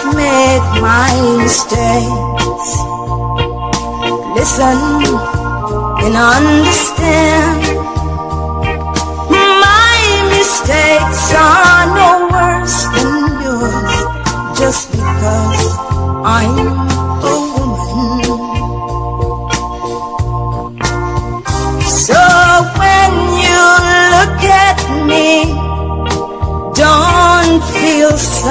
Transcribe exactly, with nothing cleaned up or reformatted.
I've made my mistakes. Listen and understand. My mistakes are no worse than yours, just because I'm a woman. So when you look at me, don't feel sorry.